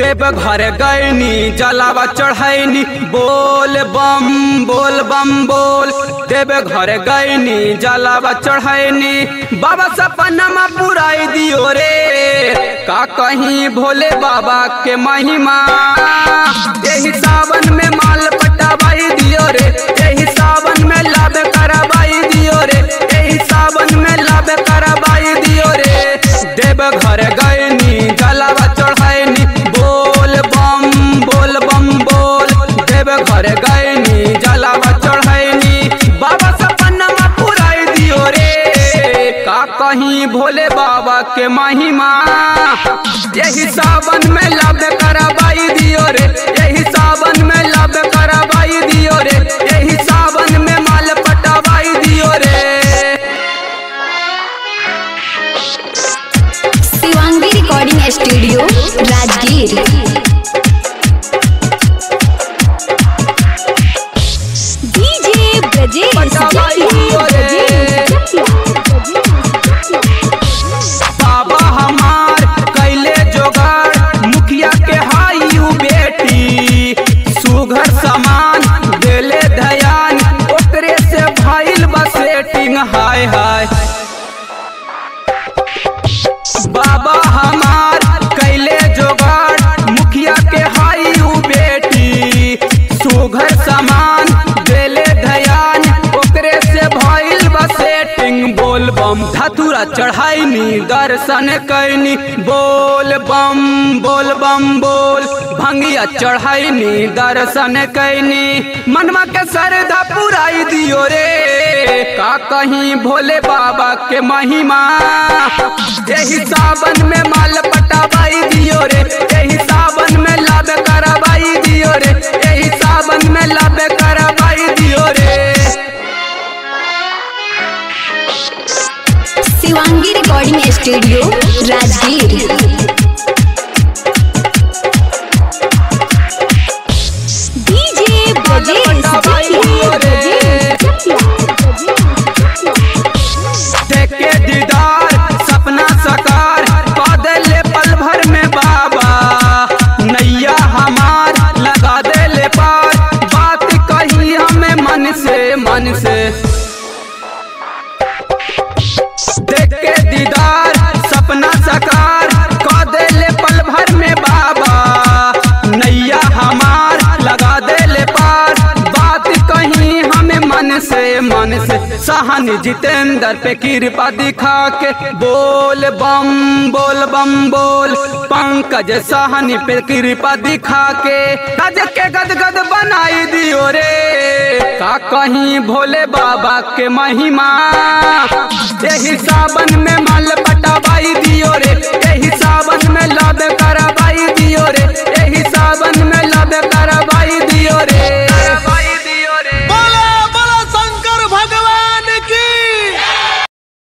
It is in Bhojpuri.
देव घर गैनी जलावा चढ़ैनी बोल बम बोल देव घर गैनी जलावा चढ़ैनी बाबा सपनमा पुराई दियो रे का कहीं भोले बाबा के महिमा यही सावन में माल पटावाई दियो रे यही सावन में लाभ करावाई दियो रे यही सावन में लाभ करावाई दियो रे देव घर गैनी जलावा चढ़ैनी बोल बम बोल देव घर गैनी जलावा चढ़ैनी बाबा सपनमा पुराई दियो रे का कहीं भोले बाबा के महिमा यही सावन में लाभ करावाई दियो रे यही सावन में लाभ करावाई दियो रे यही सावन में माल पटावाई दियो रे। Shivangi recording studio Rajgir. DJ Brajesh बाबा हमार कैले जोगाड़ मुखिया के हाई बेटी सुघर सामान देले ध्यान ओकरे से भइल बा सेटिंग हाय हाय बाबा हमार कैले जोगाड़ मुखिया के हाई बेटी सुघर सामान देले ध्यान ओकरे से भइल बा सेटिंग बोल बम धतुरा चढ़ाईनी दर्शन कैनी बोल बम बोल भंगिया चढ़ाईनी दर्शन कैनी मनवा के श्रद्धा पुराई दियो रे का कहीं भोले बाबा के महिमा यही सावन में माल पटावाई दियो रे यही सावन में लाभ करावाई दियो रे यही सावन में लाभ करावाई दियो रे। Shivangi recording studio Rajgir. DJ देखे दीदार सपना साकार पादले पल भर में बाबा नैया हमार लगा देले पार बात कही हमें मन से देख के दीदार सपना साकार पादले पल भर में बाबा नैया हमार लगा देले पार बात कहीं हमें मन से सहनी जितेंद्र पे कृपा दिखा के बोल बम बोल पंकज सहनी पे कृपा दिखा के गज के गदगद बनाई दियो रे का कहीं भोले बाबा के महिमा यही सावन में माल पटावाई दियो रे